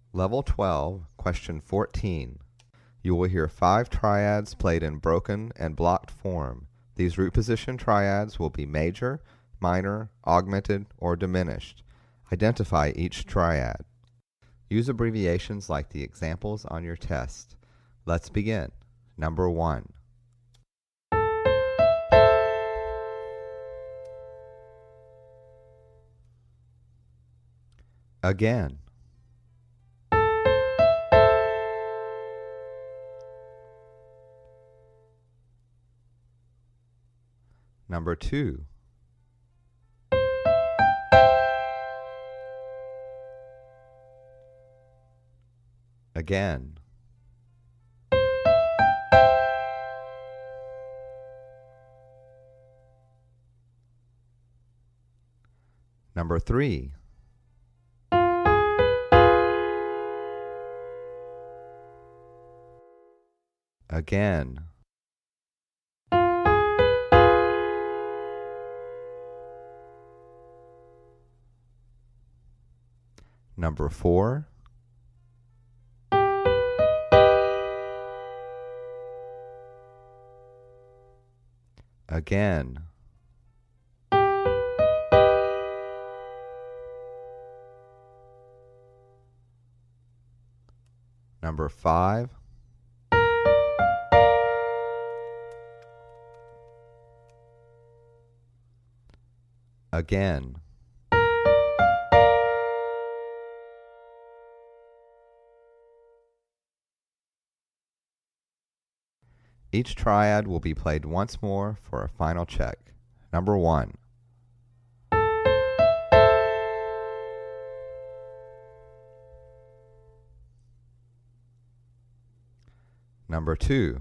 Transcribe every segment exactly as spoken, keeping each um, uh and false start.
Level twelve, Question fourteen. You will hear five triads played in broken and blocked form. These root position triads will be major, minor, augmented, or diminished. Identify each triad. Use abbreviations like the examples on your test. Let's begin. Number one. Again. Number two. Again. Number three. Again. Number four. Again. Number five. Again. Each triad will be played once more for a final check. Number one. Number two.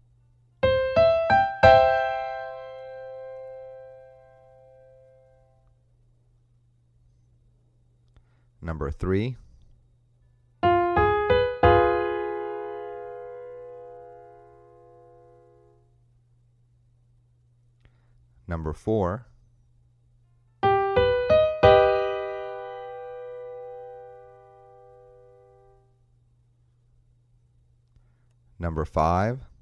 Number three. Number four. Number five.